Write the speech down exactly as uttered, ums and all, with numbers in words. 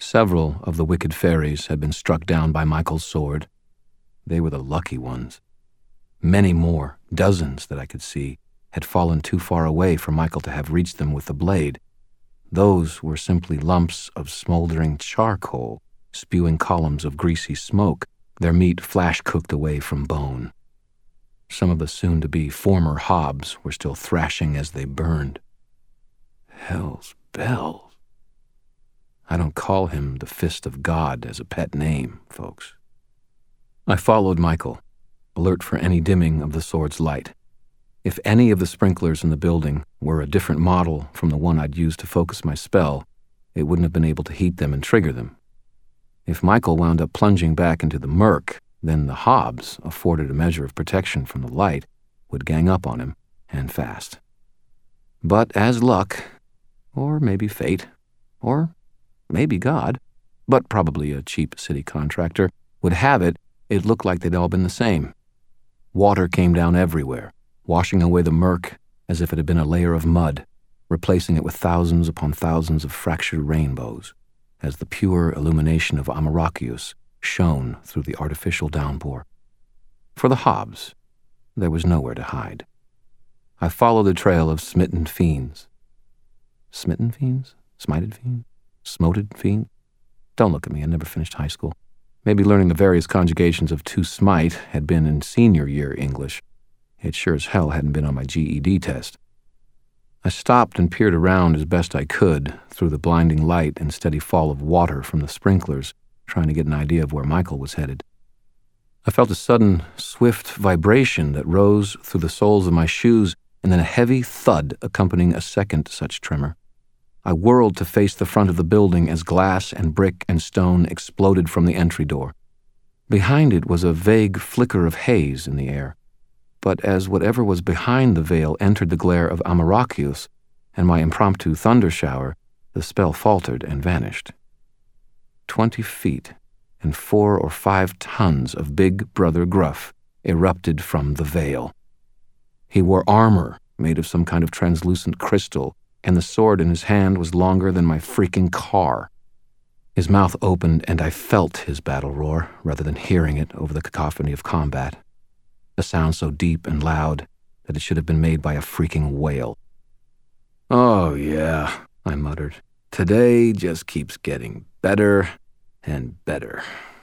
Several of the wicked fairies had been struck down by Michael's sword. They were the lucky ones. Many more, dozens that I could see, had fallen too far away for Michael to have reached them with the blade. Those were simply lumps of smoldering charcoal, spewing columns of greasy smoke, their meat flash-cooked away from bone. Some of the soon-to-be former Hobbs were still thrashing as they burned. Hell's bells. I don't call him the Fist of God as a pet name, folks. I followed Michael, alert for any dimming of the sword's light. If any of the sprinklers in the building were a different model from the one I'd used to focus my spell, it wouldn't have been able to heat them and trigger them. If Michael wound up plunging back into the murk, then the Hobbs, afforded a measure of protection from the light, would gang up on him, and fast. But as luck, or maybe fate, or maybe God, but probably a cheap city contractor, would have it, it looked like they'd all been the same. Water came down everywhere, washing away the murk as if it had been a layer of mud, replacing it with thousands upon thousands of fractured rainbows, as the pure illumination of Amarachius shone through the artificial downpour. For the Hobbs, there was nowhere to hide. I followed the trail of smitten fiends. Smitten fiends? Smited fiends? Smoted fiends? Don't look at me, I never finished high school. Maybe learning the various conjugations of to smite had been in senior year English. It sure as hell hadn't been on my G E D test. I stopped and peered around as best I could through the blinding light and steady fall of water from the sprinklers, trying to get an idea of where Michael was headed. I felt a sudden, swift vibration that rose through the soles of my shoes, and then a heavy thud accompanying a second such tremor. I whirled to face the front of the building as glass and brick and stone exploded from the entry door. Behind it was a vague flicker of haze in the air. But as whatever was behind the veil entered the glare of Amarachius and my impromptu thunder shower, the spell faltered and vanished. Twenty feet and four or five tons of Big Brother Gruff erupted from the veil. He wore armor made of some kind of translucent crystal, and the sword in his hand was longer than my freaking car. His mouth opened, and I felt his battle roar rather than hearing it over the cacophony of combat. A sound so deep and loud that it should have been made by a freaking whale. "Oh, yeah," I muttered. "Today just keeps getting better and better."